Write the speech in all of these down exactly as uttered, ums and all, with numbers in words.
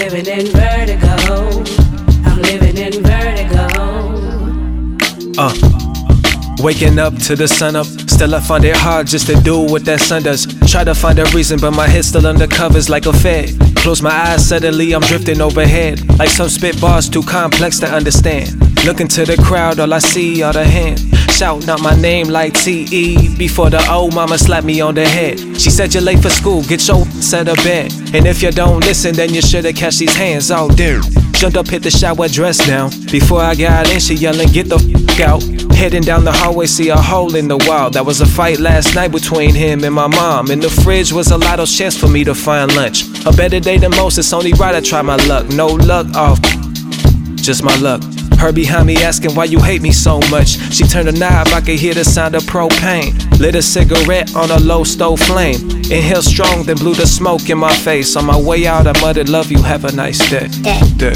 living in vertigo. I'm living in vertigo. Uh, waking up to the sun up. Still I find it hard just to do what that sun does. Try to find a reason, but my head's still under covers like a fed. Close my eyes, suddenly I'm drifting overhead. Like some spit bars too complex to understand. Looking to the crowd, all I see are the hands shouting out my name like T E Before the old mama slapped me on the head. She said you're late for school, get your set of bed. And if you don't listen, then you should've catch these hands out there. Jumped up, hit the shower, dressed down. Before I got in, she yelling, get the f*** out. Heading down the hallway, see a hole in the wall. That was a fight last night between him and my mom. In the fridge was a lot of chance for me to find lunch. A better day than most, it's only right I try my luck. No luck off, just my luck. Her behind me asking why you hate me so much. She turned a knob, I could hear the sound of propane. Lit a cigarette on a low stove flame. Inhaled strong, then blew the smoke in my face. On my way out, I muttered, love you, have a nice day. Day. Day.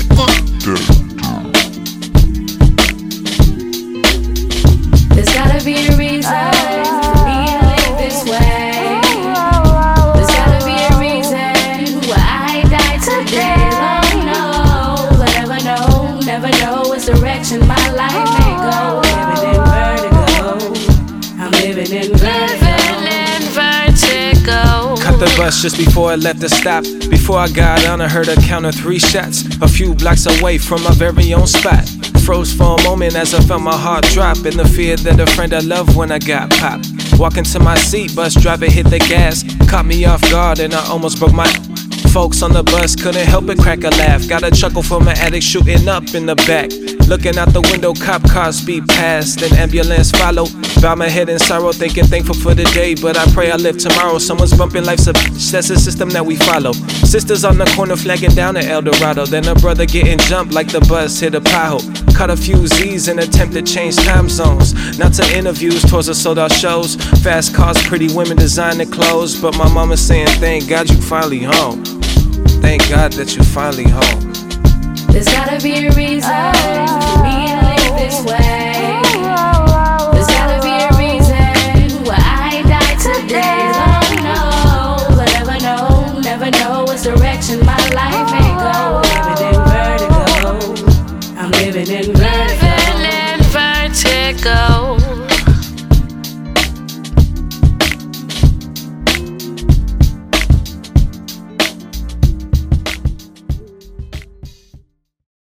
There's gotta be a reason for me to live this way. There's gotta be a reason why I died today. Lord knows, I never know, never know which direction my life may go. Living in vertigo, I'm living in vertigo. Living in vertigo. Cut the bus just before it left the stop. Before I got on, I heard a count of three shots. A few blocks away from my very own spot. Froze for a moment as I felt my heart drop. In the fear that a friend I loved when I got popped. Walking to my seat, bus driver hit the gas. Caught me off guard and I almost broke my... Folks on the bus couldn't help but crack a laugh. Got a chuckle from an addict shooting up in the back. Looking out the window, cop cars speed past. An ambulance followed. Bow my head in sorrow, thinking thankful for the day. But I pray I live tomorrow. Someone's bumping life's a bitch. That's the system that we follow. Sisters on the corner flagging down at El Dorado. Then a brother getting jumped like the bus hit a pothole. Caught a few Z's in attempt to change time zones. Not to interviews, towards the sold out shows. Fast cars, pretty women designing clothes. But my mama saying, thank God you finally home. Thank God that you finally home. There's gotta be a reason for me to live this way. There's gotta be a reason why I died today. Lord knows, I never know, never know which direction my life may go. Living in vertigo, I'm living in vertigo. Living in vertigo.